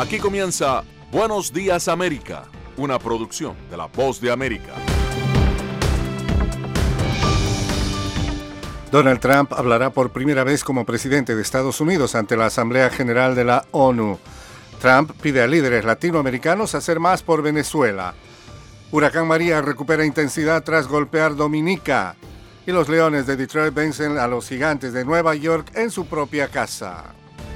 Aquí comienza Buenos Días América, una producción de La Voz de América. Donald Trump hablará por primera vez como presidente de Estados Unidos ante la Asamblea General de la ONU. Trump pide a líderes latinoamericanos hacer más por Venezuela. Huracán María recupera intensidad tras golpear Dominica. Y los Leones de Detroit vencen a los Gigantes de Nueva York en su propia casa.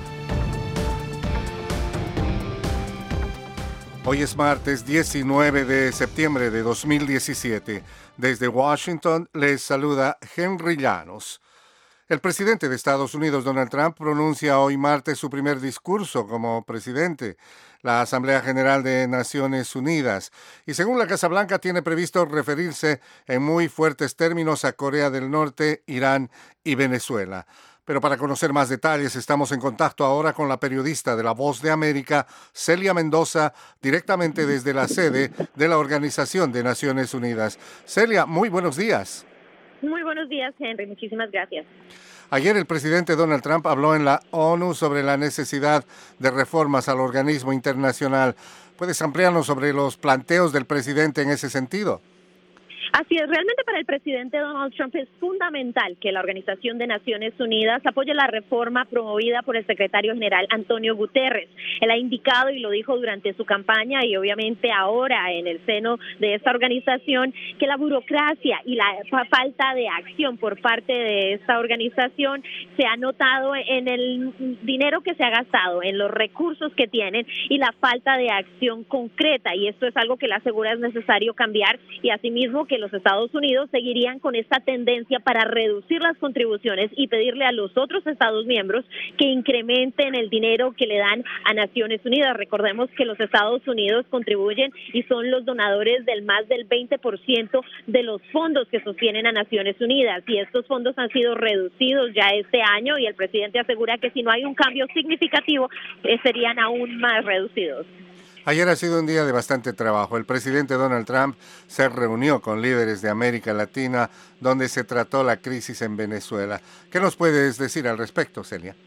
Hoy es martes 19 de septiembre de 2017. Desde Washington les saluda Henry Llanos. El presidente de Estados Unidos, Donald Trump, pronuncia hoy martes su primer discurso como presidente, la Asamblea General de Naciones Unidas, y según la Casa Blanca tiene previsto referirse en muy fuertes términos a Corea del Norte, Irán y Venezuela. Pero para conocer más detalles estamos en contacto ahora con la periodista de La Voz de América, Celia Mendoza, directamente desde la sede de la Organización de Naciones Unidas. Celia, muy buenos días. Muy buenos días, Henry. Muchísimas gracias. Ayer el presidente Donald Trump habló en la ONU sobre la necesidad de reformas al organismo internacional. ¿Puedes ampliarnos sobre los planteos del presidente en ese sentido? Así es, realmente para el presidente Donald Trump es fundamental que la Organización de Naciones Unidas apoye la reforma promovida por el secretario general Antonio Guterres. Él ha indicado y lo dijo durante su campaña y obviamente ahora en el seno de esta organización que la burocracia y la falta de acción por parte de esta organización se ha notado en el dinero que se ha gastado, en los recursos que tienen y la falta de acción concreta, y esto es algo que le asegura es necesario cambiar, y asimismo que los Estados Unidos seguirían con esta tendencia para reducir las contribuciones y pedirle a los otros Estados miembros que incrementen el dinero que le dan a Naciones Unidas. Recordemos que los Estados Unidos contribuyen y son los donadores del más del 20% de los fondos que sostienen a Naciones Unidas, y estos fondos han sido reducidos ya este año y el presidente asegura que si no hay un cambio significativo serían aún más reducidos. Ayer ha sido un día de bastante trabajo. El presidente Donald Trump se reunió con líderes de América Latina donde se trató la crisis en Venezuela. ¿Qué nos puedes decir al respecto, Celia?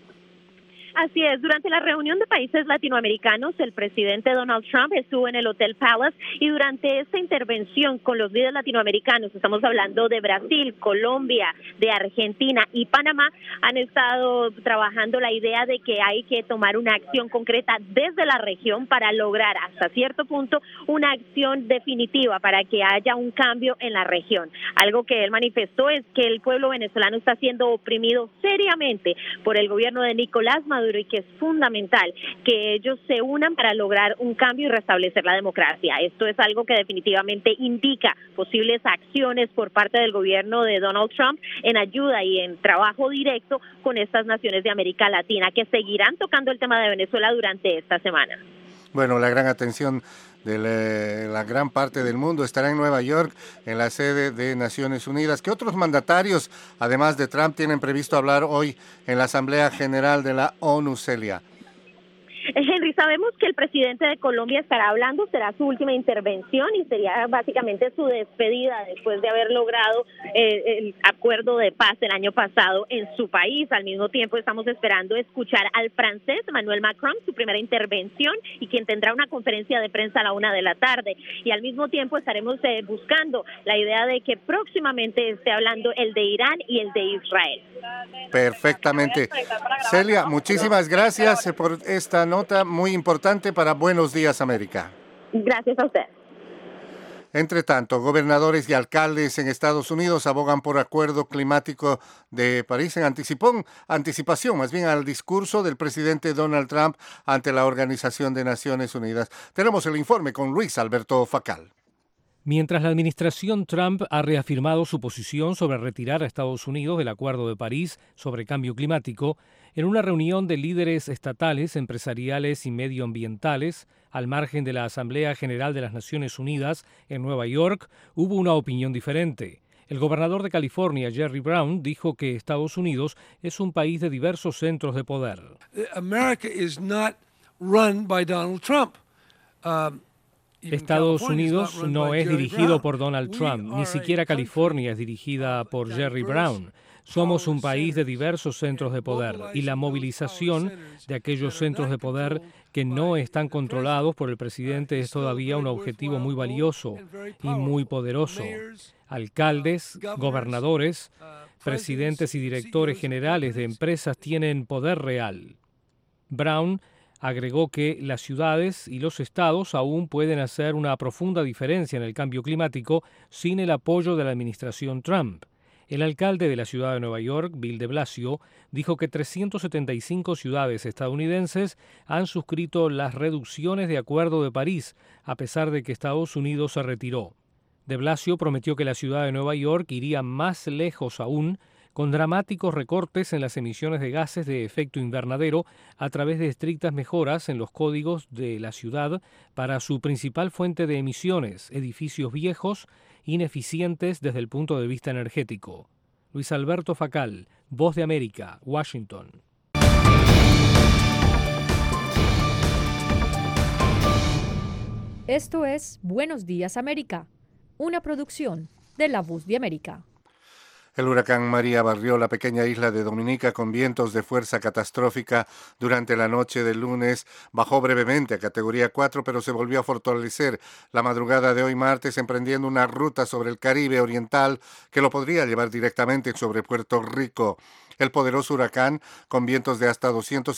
Así es, durante la reunión de países latinoamericanos, el presidente Donald Trump estuvo en el Hotel Palace y durante esta intervención con los líderes latinoamericanos, estamos hablando de Brasil, Colombia, de Argentina y Panamá, han estado trabajando la idea de que hay que tomar una acción concreta desde la región para lograr hasta cierto punto una acción definitiva para que haya un cambio en la región. Algo que él manifestó es que el pueblo venezolano está siendo oprimido seriamente por el gobierno de Nicolás Maduro y que es fundamental que ellos se unan para lograr un cambio y restablecer la democracia. Esto es algo que definitivamente indica posibles acciones por parte del gobierno de Donald Trump en ayuda y en trabajo directo con estas naciones de América Latina que seguirán tocando el tema de Venezuela durante esta semana. Bueno, la gran atención de la gran parte del mundo estará en Nueva York, en la sede de Naciones Unidas. ¿Qué otros mandatarios, además de Trump, tienen previsto hablar hoy en la Asamblea General de la ONU, Celia? Henry, sabemos que el presidente de Colombia estará hablando, será su última intervención y sería básicamente su despedida después de haber logrado el acuerdo de paz el año pasado en su país. Al mismo tiempo estamos esperando escuchar al francés Emmanuel Macron, su primera intervención, y quien tendrá una conferencia de prensa a la 1:00 p.m. Y al mismo tiempo estaremos buscando la idea de que próximamente esté hablando el de Irán y el de Israel. Perfectamente. Celia, muchísimas gracias por esta nota muy importante para Buenos Días América. Gracias a usted. Entre tanto, gobernadores y alcaldes en Estados Unidos abogan por acuerdo climático de París en anticipación más bien al discurso del presidente Donald Trump ante la Organización de Naciones Unidas. Tenemos el informe con Luis Alberto Facal. Mientras la administración Trump ha reafirmado su posición sobre retirar a Estados Unidos del Acuerdo de París sobre cambio climático, en una reunión de líderes estatales, empresariales y medioambientales, al margen de la Asamblea General de las Naciones Unidas en Nueva York, hubo una opinión diferente. El gobernador de California, Jerry Brown, dijo que Estados Unidos es un país de diversos centros de poder. America is not run by Donald Trump. Estados Unidos no es dirigido por Donald Trump, ni siquiera California es dirigida por Jerry Brown. Somos un país de diversos centros de poder y la movilización de aquellos centros de poder que no están controlados por el presidente es todavía un objetivo muy valioso y muy poderoso. Alcaldes, gobernadores, presidentes y directores generales de empresas tienen poder real. Brown agregó que las ciudades y los estados aún pueden hacer una profunda diferencia en el cambio climático sin el apoyo de la administración Trump. El alcalde de la ciudad de Nueva York, Bill de Blasio, dijo que 375 ciudades estadounidenses han suscrito las reducciones de Acuerdo de París, a pesar de que Estados Unidos se retiró. De Blasio prometió que la ciudad de Nueva York iría más lejos aún, con dramáticos recortes en las emisiones de gases de efecto invernadero a través de estrictas mejoras en los códigos de la ciudad para su principal fuente de emisiones, edificios viejos, ineficientes desde el punto de vista energético. Luis Alberto Facal, Voz de América, Washington. Esto es Buenos Días América, una producción de La Voz de América. El huracán María barrió la pequeña isla de Dominica con vientos de fuerza catastrófica durante la noche del lunes. Bajó brevemente a categoría 4, pero se volvió a fortalecer la madrugada de hoy martes, emprendiendo una ruta sobre el Caribe oriental que lo podría llevar directamente sobre Puerto Rico. El poderoso huracán, con vientos de hasta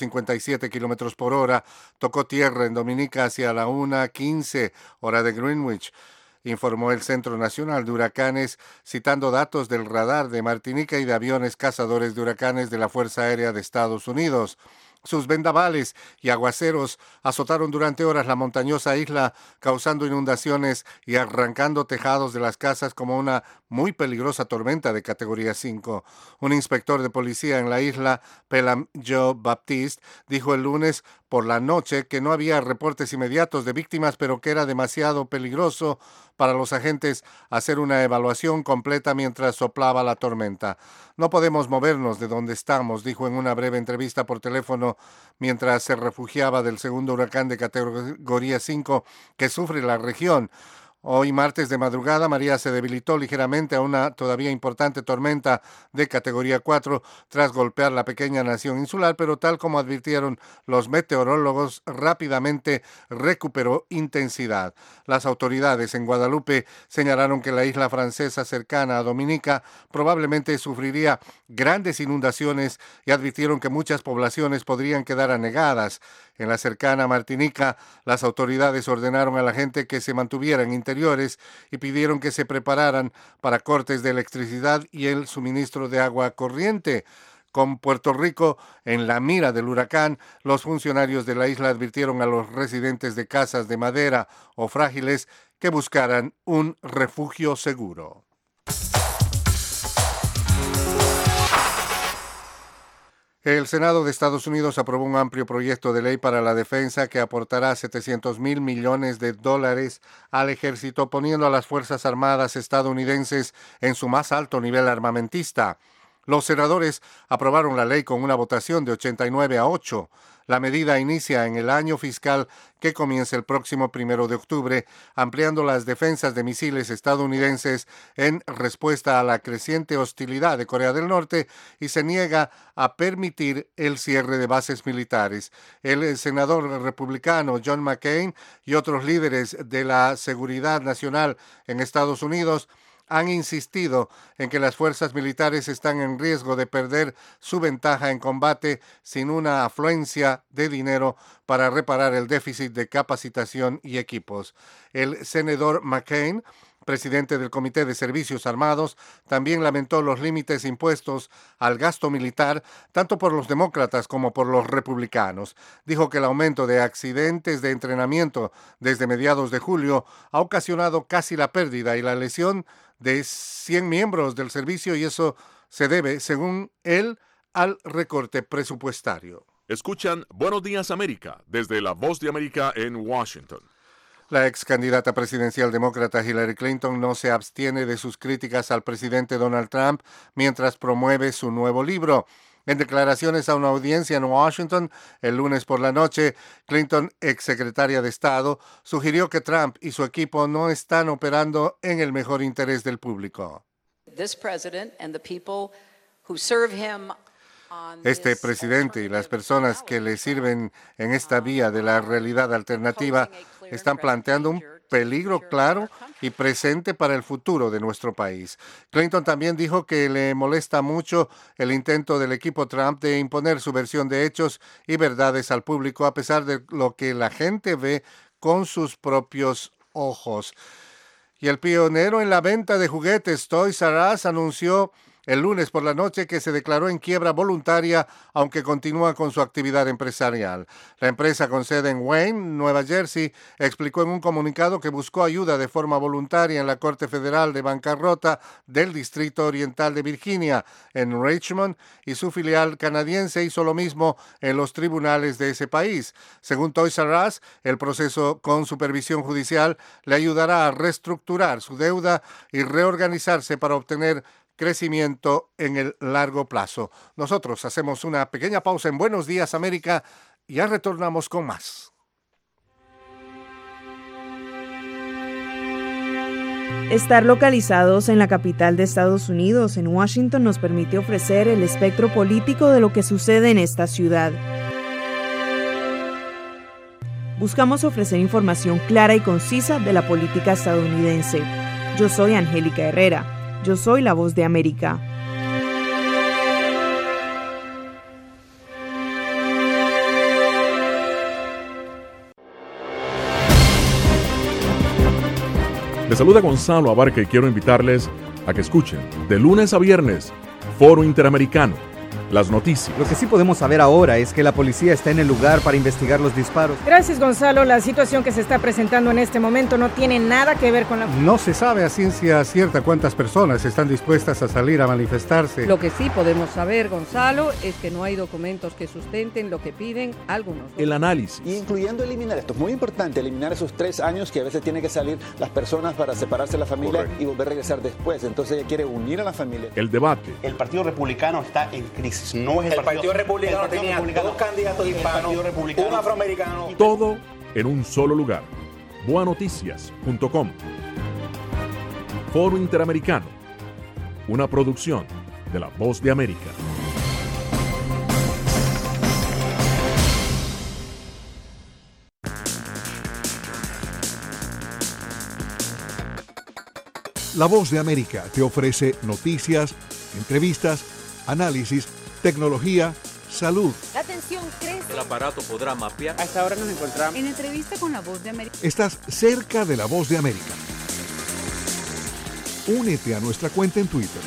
257 kilómetros por hora, tocó tierra en Dominica hacia la 1:15 hora de Greenwich, informó el Centro Nacional de Huracanes, citando datos del radar de Martinica y de aviones cazadores de huracanes de la Fuerza Aérea de Estados Unidos. Sus vendavales y aguaceros azotaron durante horas la montañosa isla, causando inundaciones y arrancando tejados de las casas como una muy peligrosa tormenta de categoría 5. Un inspector de policía en la isla, Pelham Joe Baptiste, dijo el lunes por la noche que no había reportes inmediatos de víctimas, pero que era demasiado peligroso para los agentes hacer una evaluación completa mientras soplaba la tormenta. No podemos movernos de donde estamos, dijo en una breve entrevista por teléfono mientras se refugiaba del segundo huracán de categoría 5 que sufre la región. Hoy martes de madrugada, María se debilitó ligeramente a una todavía importante tormenta de categoría 4 tras golpear la pequeña nación insular, pero tal como advirtieron los meteorólogos, rápidamente recuperó intensidad. Las autoridades en Guadalupe señalaron que la isla francesa cercana a Dominica probablemente sufriría grandes inundaciones y advirtieron que muchas poblaciones podrían quedar anegadas. En la cercana Martinica, las autoridades ordenaron a la gente que se mantuviera en interiores y pidieron que se prepararan para cortes de electricidad y el suministro de agua corriente. Con Puerto Rico en la mira del huracán, los funcionarios de la isla advirtieron a los residentes de casas de madera o frágiles que buscaran un refugio seguro. El Senado de Estados Unidos aprobó un amplio proyecto de ley para la defensa que aportará $700 mil millones al ejército, poniendo a las Fuerzas Armadas estadounidenses en su más alto nivel armamentista. Los senadores aprobaron la ley con una votación de 89-8. La medida inicia en el año fiscal que comienza el próximo 1 de octubre, ampliando las defensas de misiles estadounidenses en respuesta a la creciente hostilidad de Corea del Norte y se niega a permitir el cierre de bases militares. El senador republicano John McCain y otros líderes de la seguridad nacional en Estados Unidos han insistido en que las fuerzas militares están en riesgo de perder su ventaja en combate sin una afluencia de dinero para reparar el déficit de capacitación y equipos. El senador McCain, presidente del Comité de Servicios Armados, también lamentó los límites impuestos al gasto militar, tanto por los demócratas como por los republicanos. Dijo que el aumento de accidentes de entrenamiento desde mediados de julio ha ocasionado casi la pérdida y la lesión de 100 miembros del servicio y eso se debe, según él, al recorte presupuestario. Escuchan Buenos Días América desde La Voz de América en Washington. La ex candidata presidencial demócrata Hillary Clinton no se abstiene de sus críticas al presidente Donald Trump mientras promueve su nuevo libro. En declaraciones a una audiencia en Washington el lunes por la noche, Clinton, exsecretaria de Estado, sugirió que Trump y su equipo no están operando en el mejor interés del público. Este presidente y las personas que le sirven en esta vía de la realidad alternativa están planteando un peligro claro y presente para el futuro de nuestro país. Clinton también dijo que le molesta mucho el intento del equipo Trump de imponer su versión de hechos y verdades al público, a pesar de lo que la gente ve con sus propios ojos. Y el pionero en la venta de juguetes, Toys R Us, anunció el lunes por la noche que se declaró en quiebra voluntaria, aunque continúa con su actividad empresarial. La empresa con sede en Wayne, Nueva Jersey, explicó en un comunicado que buscó ayuda de forma voluntaria en la Corte Federal de Bancarrota del Distrito Oriental de Virginia, en Richmond, y su filial canadiense hizo lo mismo en los tribunales de ese país. Según Toys R Us, el proceso con supervisión judicial le ayudará a reestructurar su deuda y reorganizarse para obtener crecimiento en el largo plazo. Nosotros hacemos una pequeña pausa en Buenos Días América y ya retornamos con más. Estar localizados en la capital de Estados Unidos, en Washington, nos permite ofrecer el espectro político de lo que sucede en esta ciudad. Buscamos ofrecer información clara y concisa de la política estadounidense. Yo soy Angélica Herrera. Yo soy la Voz de América. Les saluda Gonzalo Abarca y quiero invitarles a que escuchen de lunes a viernes Foro Interamericano, las noticias. Lo que sí podemos saber ahora es que la policía está en el lugar para investigar los disparos. Gracias, Gonzalo. La situación que se está presentando en este momento no tiene nada que ver con la... No se sabe a ciencia cierta cuántas personas están dispuestas a salir a manifestarse. Lo que sí podemos saber, Gonzalo, es que no hay documentos que sustenten lo que piden algunos. El análisis. Incluyendo eliminar, esto es muy importante, eliminar esos 3 años que a veces tienen que salir las personas para separarse de la familia. Correcto. Y volver a regresar después. Entonces ella quiere unir a la familia. El debate. El Partido Republicano está en crisis. No es el Partido Republicano tenía 2 candidatos hispanos, un afroamericano. Todo en un solo lugar. Boanoticias.com. Foro Interamericano. Una producción de La Voz de América. La Voz de América te ofrece noticias, entrevistas, análisis, tecnología, salud. La tensión crece. El aparato podrá mapear. A esta hora nos encontramos en entrevista con La Voz de América. Estás cerca de La Voz de América. Únete a nuestra cuenta en Twitter.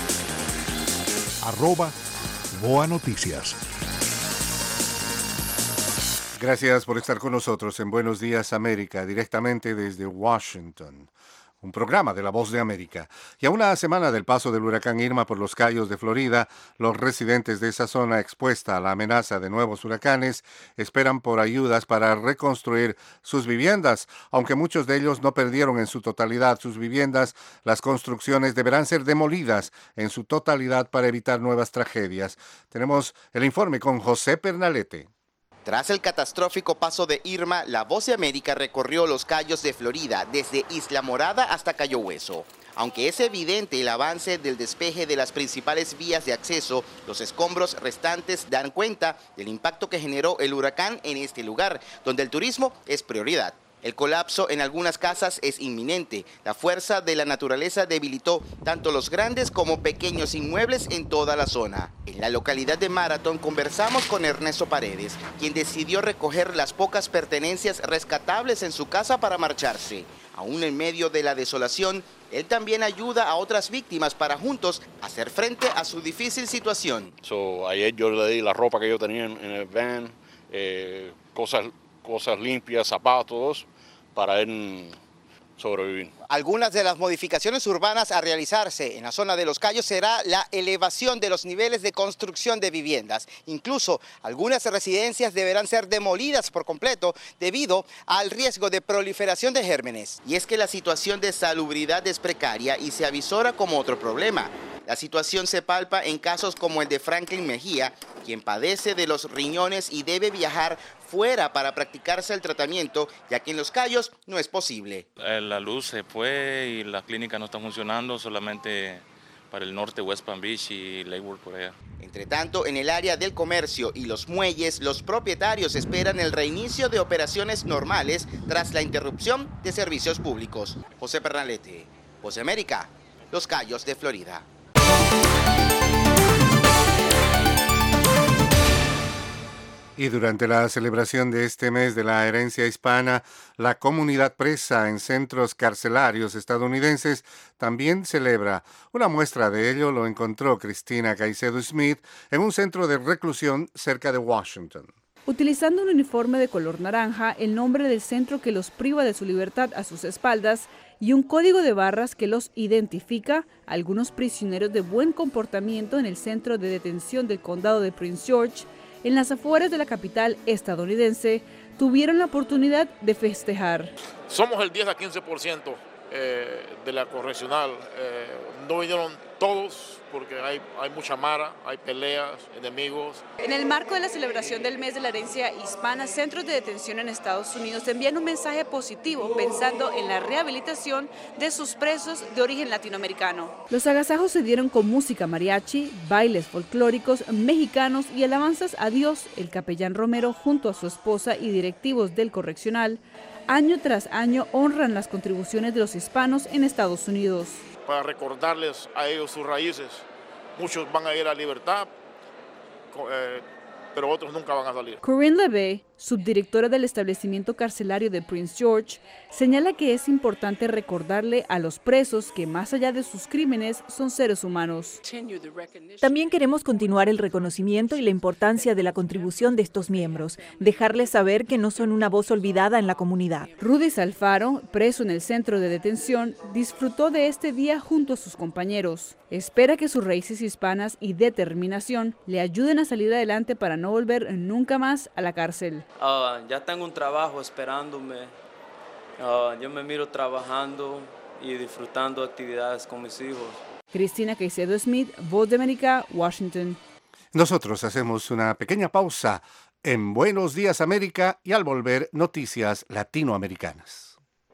@BoaNoticias. Gracias por estar con nosotros en Buenos Días América, directamente desde Washington. Un programa de La Voz de América. Y a una semana del paso del huracán Irma por los Cayos de Florida, los residentes de esa zona expuesta a la amenaza de nuevos huracanes esperan por ayudas para reconstruir sus viviendas. Aunque muchos de ellos no perdieron en su totalidad sus viviendas, las construcciones deberán ser demolidas en su totalidad para evitar nuevas tragedias. Tenemos el informe con José Pernalete. Tras el catastrófico paso de Irma, La Voz de América recorrió los Cayos de Florida, desde Isla Morada hasta Cayo Hueso. Aunque es evidente el avance del despeje de las principales vías de acceso, los escombros restantes dan cuenta del impacto que generó el huracán en este lugar, donde el turismo es prioridad. El colapso en algunas casas es inminente. La fuerza de la naturaleza debilitó tanto los grandes como pequeños inmuebles en toda la zona. En la localidad de Marathon conversamos con Ernesto Paredes, quien decidió recoger las pocas pertenencias rescatables en su casa para marcharse. Aún en medio de la desolación, él también ayuda a otras víctimas para juntos hacer frente a su difícil situación. Ayer yo le di la ropa que yo tenía en el van, cosas limpias, zapatos, para él sobrevivir. Algunas de las modificaciones urbanas a realizarse en la zona de Los Cayos será la elevación de los niveles de construcción de viviendas. Incluso algunas residencias deberán ser demolidas por completo debido al riesgo de proliferación de gérmenes. Y es que la situación de salubridad es precaria y se avisora como otro problema. La situación se palpa en casos como el de Franklin Mejía, quien padece de los riñones y debe viajar fuera para practicarse el tratamiento, ya que en Los Cayos no es posible. La luz se fue y la clínica no está funcionando, solamente para el norte, West Palm Beach y Lakewood por allá. Entre tanto, en el área del comercio y los muelles, los propietarios esperan el reinicio de operaciones normales tras la interrupción de servicios públicos. José Pernalete, Voz de América, Los Cayos de Florida. Y durante la celebración de este mes de la herencia hispana, la comunidad presa en centros carcelarios estadounidenses también celebra. Una muestra de ello lo encontró Cristina Caicedo Smith en un centro de reclusión cerca de Washington. Utilizando un uniforme de color naranja, el nombre del centro que los priva de su libertad a sus espaldas y un código de barras que los identifica, algunos prisioneros de buen comportamiento en el centro de detención del condado de Prince George, en las afueras de la capital estadounidense, tuvieron la oportunidad de festejar. Somos el 10 a 15% de la correccional. No vinieron todos porque hay mucha mara, hay peleas, enemigos. En el marco de la celebración del mes de la herencia hispana, centros de detención en Estados Unidos envían un mensaje positivo pensando en la rehabilitación de sus presos de origen latinoamericano. Los agasajos se dieron con música mariachi, bailes folclóricos mexicanos y alabanzas a Dios. El capellán Romero, junto a su esposa y directivos del correccional, año tras año honran las contribuciones de los hispanos en Estados Unidos. Para recordarles a ellos sus raíces. Muchos van a ir a libertad, pero otros nunca van a salir. Corinne LeVay, subdirectora del establecimiento carcelario de Prince George, señala que es importante recordarle a los presos que más allá de sus crímenes son seres humanos. También queremos continuar el reconocimiento y la importancia de la contribución de estos miembros, dejarles saber que no son una voz olvidada en la comunidad. Rudy Salfaro, preso en el centro de detención, disfrutó de este día junto a sus compañeros. Espera que sus raíces hispanas y determinación le ayuden a salir adelante para no volver nunca más a la cárcel. Ya tengo un trabajo esperándome. Yo me miro trabajando y disfrutando actividades con mis hijos. Cristina Caicedo Smith, Voz de América, Washington. Nosotros hacemos una pequeña pausa en Buenos Días América y al volver, noticias latinoamericanas.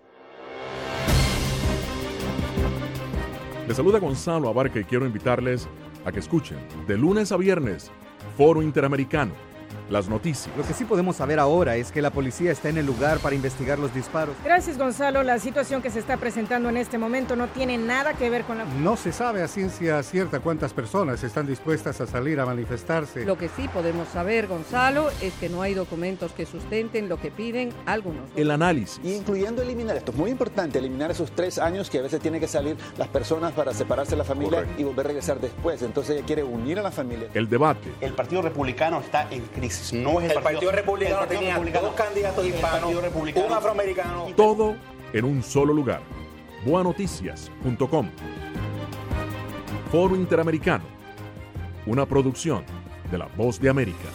Les saluda Gonzalo Abarca y quiero invitarles a que escuchen de lunes a viernes Foro Interamericano, las noticias. Lo que sí podemos saber ahora es que la policía está en el lugar para investigar los disparos. Gracias, Gonzalo. La situación que se está presentando en este momento no tiene nada que ver con la... No se sabe a ciencia cierta cuántas personas están dispuestas a salir a manifestarse. Lo que sí podemos saber, Gonzalo, es que no hay documentos que sustenten lo que piden algunos. El análisis. Y incluyendo eliminar, esto es muy importante, eliminar esos 3 años que a veces tienen que salir las personas para separarse de la familia. Correcto. Y volver a regresar después. Entonces ella quiere unir a la familia. El debate. El Partido Republicano está en crisis. No es el Partido Republicano tenía 2 candidatos hispanos, un afroamericano. Todo en un solo lugar. Boanoticias.com. Foro Interamericano. Una producción de La Voz de América.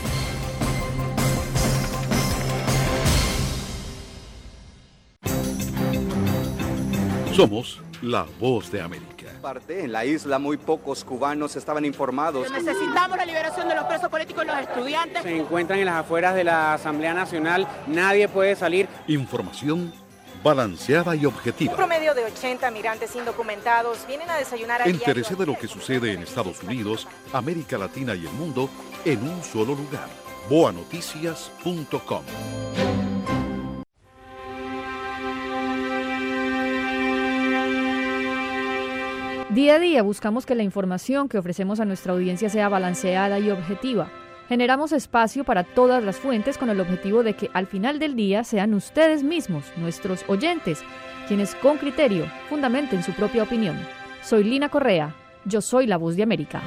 Somos La Voz de América. En la isla muy pocos cubanos estaban informados. Necesitamos la liberación de los presos políticos y los estudiantes. Se encuentran en las afueras de la Asamblea Nacional, nadie puede salir. Información balanceada y objetiva. Un promedio de 80 migrantes indocumentados vienen a desayunar. Entérese de lo que sucede en Estados Unidos, América Latina y el mundo en un solo lugar. Boanoticias.com. Día a día buscamos que la información que ofrecemos a nuestra audiencia sea balanceada y objetiva. Generamos espacio para todas las fuentes con el objetivo de que al final del día sean ustedes mismos, nuestros oyentes, quienes con criterio fundamenten su propia opinión. Soy Lina Correa, yo soy La Voz de América.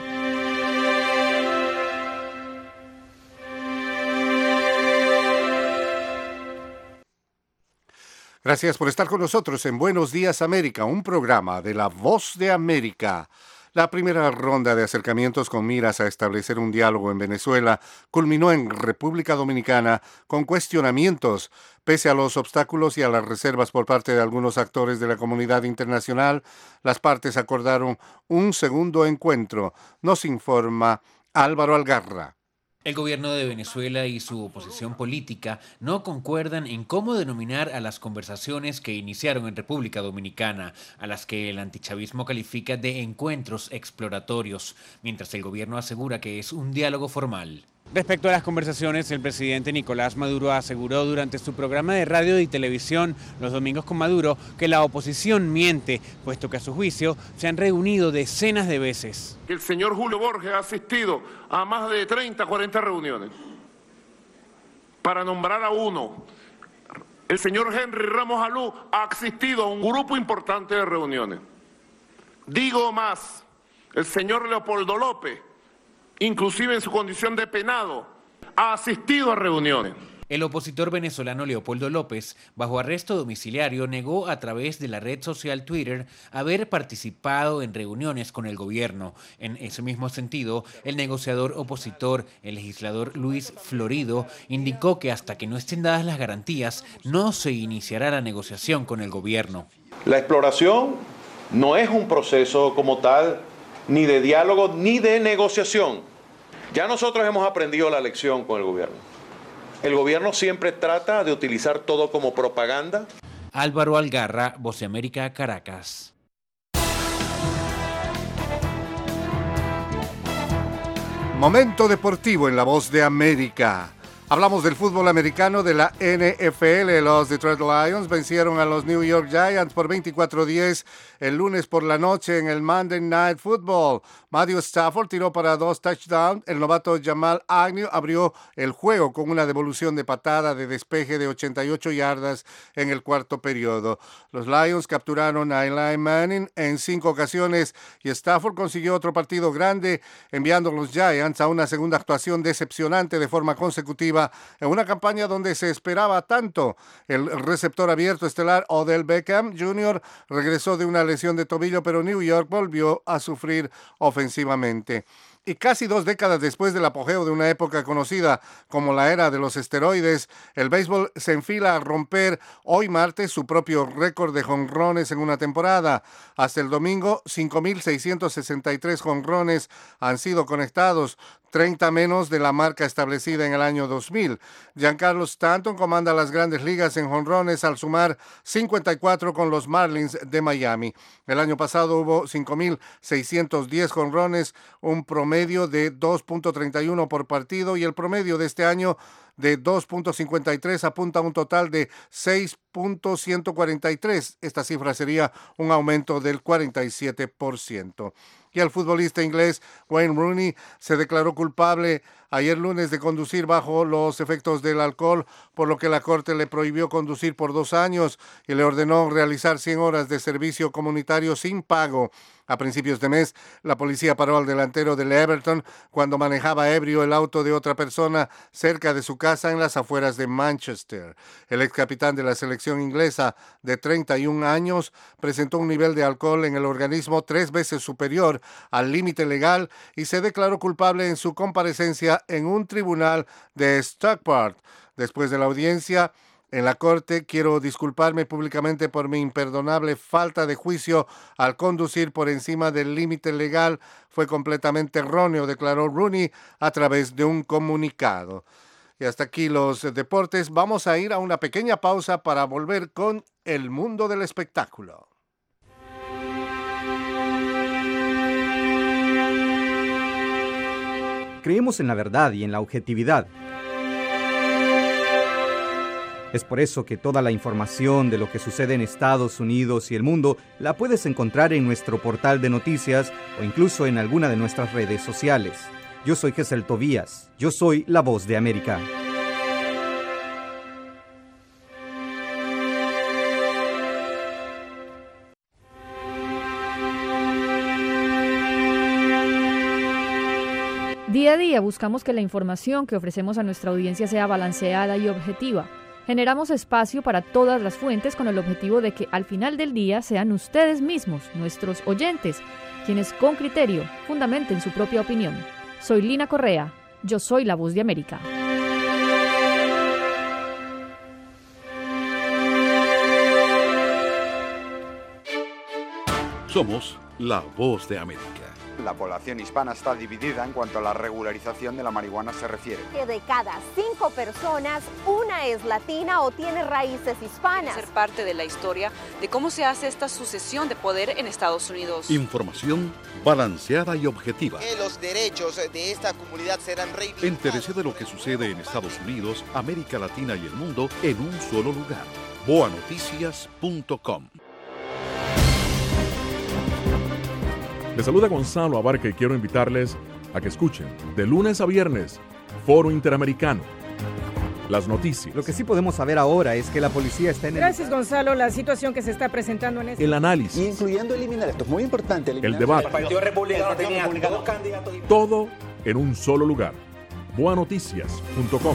Gracias por estar con nosotros en Buenos Días América, un programa de La Voz de América. La primera ronda de acercamientos con miras a establecer un diálogo en Venezuela culminó en República Dominicana con cuestionamientos. Pese a los obstáculos y a las reservas por parte de algunos actores de la comunidad internacional, las partes acordaron un segundo encuentro. Nos informa Álvaro Algarra. El gobierno de Venezuela y su oposición política no concuerdan en cómo denominar a las conversaciones que iniciaron en República Dominicana, a las que el antichavismo califica de encuentros exploratorios, mientras el gobierno asegura que es un diálogo formal. Respecto a las conversaciones, el presidente Nicolás Maduro aseguró durante su programa de radio y televisión Los Domingos con Maduro que la oposición miente, puesto que a su juicio se han reunido decenas de veces. El señor Julio Borges ha asistido a más de 30, 40 reuniones. Para nombrar a uno, el señor Henry Ramos Alú ha asistido a un grupo importante de reuniones. Digo más, el señor Leopoldo López, inclusive en su condición de penado, ha asistido a reuniones. El opositor venezolano Leopoldo López, bajo arresto domiciliario, negó a través de la red social Twitter haber participado en reuniones con el gobierno. En ese mismo sentido, el negociador opositor, el legislador Luis Florido, indicó que hasta que no estén dadas las garantías, no se iniciará la negociación con el gobierno. La exploración no es un proceso como tal, ni de diálogo, ni de negociación. Ya nosotros hemos aprendido la lección con el gobierno. El gobierno siempre trata de utilizar todo como propaganda. Álvaro Algarra, Voz de América, Caracas. Momento deportivo en la Voz de América. Hablamos del fútbol americano de la NFL. Los Detroit Lions vencieron a los New York Giants por 24-10 el lunes por la noche en el Monday Night Football. Matthew Stafford tiró para 2 touchdowns. El novato Jamal Agnew abrió el juego con una devolución de patada de despeje de 88 yardas en el cuarto periodo. Los Lions capturaron a Eli Manning en 5 ocasiones y Stafford consiguió otro partido grande, enviando a los Giants a una segunda actuación decepcionante de forma consecutiva en una campaña donde se esperaba tanto. El receptor abierto estelar Odell Beckham Jr. regresó de una lesión de tobillo, pero New York volvió a sufrir ofensivamente. Y casi 2 décadas después del apogeo de una época conocida como la era de los esteroides, el béisbol se enfila a romper hoy martes su propio récord de jonrones en una temporada. Hasta el domingo, 5.663 jonrones han sido conectados, 30 menos de la marca establecida en el año 2000. Giancarlo Stanton comanda las grandes ligas en jonrones al sumar 54 con los Marlins de Miami. El año pasado hubo 5.610 jonrones, un promedio de 2.31 por partido, y el promedio de este año de 2.53 apunta a un total de 6.143. Esta cifra sería un aumento del 47%. Y el futbolista inglés Wayne Rooney se declaró culpable ayer lunes de conducir bajo los efectos del alcohol, por lo que la Corte le prohibió conducir por 2 años y le ordenó realizar 100 horas de servicio comunitario sin pago. A principios de mes, la policía paró al delantero del Everton cuando manejaba ebrio el auto de otra persona cerca de su casa en las afueras de Manchester. El ex capitán de la selección inglesa de 31 años presentó un nivel de alcohol en el organismo 3 veces superior al límite legal y se declaró culpable en su comparecencia en un tribunal de Stockport. Después de la audiencia en la corte, quiero disculparme públicamente por mi imperdonable falta de juicio al conducir por encima del límite legal. Fue completamente erróneo, declaró Rooney a través de un comunicado. Y hasta aquí los deportes. Vamos a ir a una pequeña pausa para volver con el mundo del espectáculo. Creemos en la verdad y en la objetividad. Es por eso que toda la información de lo que sucede en Estados Unidos y el mundo la puedes encontrar en nuestro portal de noticias o incluso en alguna de nuestras redes sociales. Yo soy Gesel Tobías. Yo soy la Voz de América. Día a día buscamos que la información que ofrecemos a nuestra audiencia sea balanceada y objetiva. Generamos espacio para todas las fuentes con el objetivo de que al final del día sean ustedes mismos, nuestros oyentes, quienes con criterio fundamenten su propia opinión. Soy Lina Correa, yo soy la Voz de América. Somos la Voz de América. La población hispana está dividida en cuanto a la regularización de la marihuana se refiere. Que de cada 5 personas, una es latina o tiene raíces hispanas. Ser parte de la historia de cómo se hace esta sucesión de poder en Estados Unidos. Información balanceada y objetiva. Que los derechos de esta comunidad serán reivindicados. Entérese de lo que sucede en Estados Unidos, América Latina y el mundo en un solo lugar. boanoticias.com. Les saluda Gonzalo Abarca y quiero invitarles a que escuchen de lunes a viernes Foro Interamericano. Las noticias. Lo que sí podemos saber ahora es que la policía está en el... Gracias, Gonzalo. La situación que se está presentando en este... El análisis. Incluyendo eliminar, esto es muy importante. El debate. El Partido Republicano tenía 2 candidatos. Todo en un solo lugar. boanoticias.com.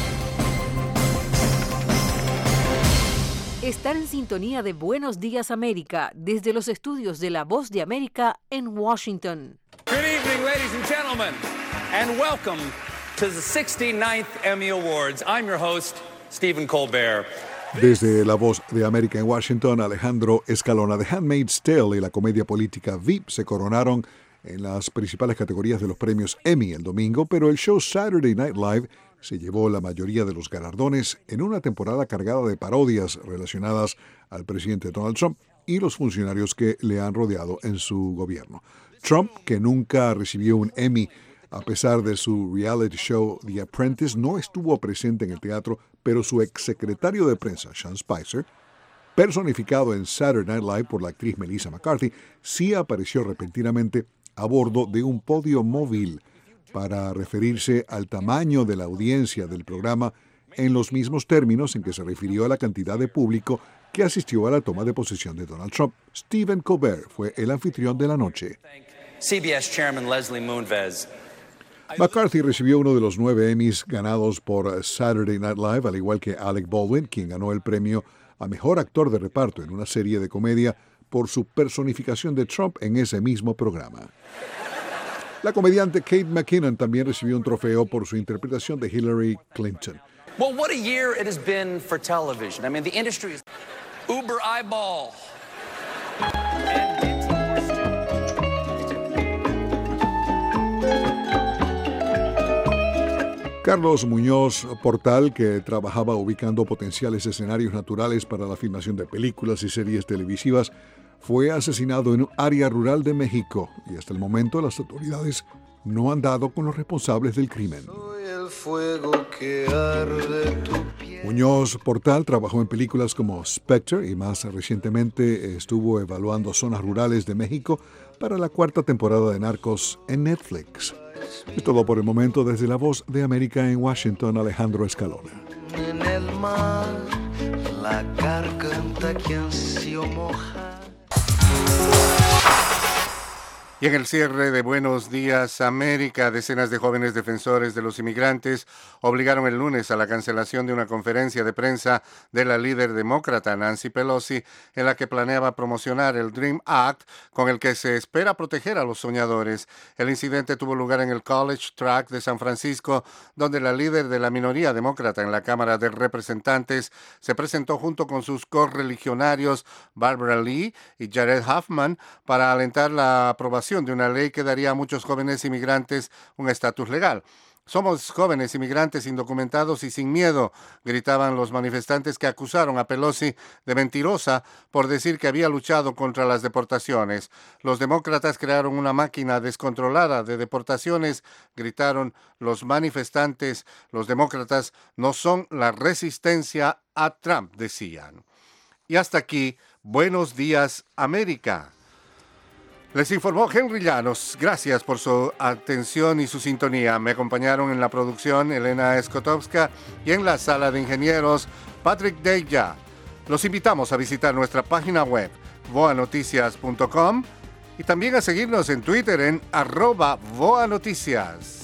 Están en sintonía de Buenos Días América, desde los estudios de La Voz de América en Washington. Good evening, ladies and gentlemen, and welcome to the 69th Emmy Awards. I'm your host, Stephen Colbert. Desde La Voz de América en Washington, Alejandro Escalona. The Handmaid's Tale y la comedia política VIP se coronaron en las principales categorías de los premios Emmy el domingo, pero el show Saturday Night Live se llevó la mayoría de los galardones en una temporada cargada de parodias relacionadas al presidente Donald Trump y los funcionarios que le han rodeado en su gobierno. Trump, que nunca recibió un Emmy a pesar de su reality show The Apprentice, no estuvo presente en el teatro, pero su exsecretario de prensa, Sean Spicer, personificado en Saturday Night Live por la actriz Melissa McCarthy, sí apareció repentinamente a bordo de un podio móvil para referirse al tamaño de la audiencia del programa en los mismos términos en que se refirió a la cantidad de público que asistió a la toma de posesión de Donald Trump. Stephen Colbert fue el anfitrión de la noche. CBS Chairman Leslie Moonves. McCarthy recibió uno de los 9 Emmys ganados por Saturday Night Live, al igual que Alec Baldwin, quien ganó el premio a Mejor Actor de Reparto en una serie de comedia por su personificación de Trump en ese mismo programa. La comediante Kate McKinnon también recibió un trofeo por su interpretación de Hillary Clinton. Well, what a year it has been for television. I mean, the industry is uber eyeball. Carlos Muñoz Portal, que trabajaba ubicando potenciales escenarios naturales para la filmación de películas y series televisivas, fue asesinado en un área rural de México y hasta el momento las autoridades no han dado con los responsables del crimen. Muñoz Portal trabajó en películas como Spectre y más recientemente estuvo evaluando zonas rurales de México para la 4ª temporada de Narcos en Netflix. Es todo por el momento. Desde La Voz de América en Washington, Alejandro Escalona. En el mar, la garganta que ansio moja. Y en el cierre de Buenos Días América, decenas de jóvenes defensores de los inmigrantes obligaron el lunes a la cancelación de una conferencia de prensa de la líder demócrata Nancy Pelosi, en la que planeaba promocionar el Dream Act, con el que se espera proteger a los soñadores. El incidente tuvo lugar en el College Track de San Francisco, donde la líder de la minoría demócrata en la Cámara de Representantes se presentó junto con sus correligionarios Barbara Lee y Jared Huffman para alentar la aprobación de una ley que daría a muchos jóvenes inmigrantes un estatus legal. Somos jóvenes inmigrantes indocumentados y sin miedo, gritaban los manifestantes que acusaron a Pelosi de mentirosa por decir que había luchado contra las deportaciones. Los demócratas crearon una máquina descontrolada de deportaciones, gritaron los manifestantes. Los demócratas no son la resistencia a Trump, decían. Y hasta aquí, Buenos Días América. Les informó Henry Llanos. Gracias por su atención y su sintonía. Me acompañaron en la producción Elena Skotowska y en la sala de ingenieros Patrick Deja. Los invitamos a visitar nuestra página web voanoticias.com y también a seguirnos en Twitter en @voanoticias.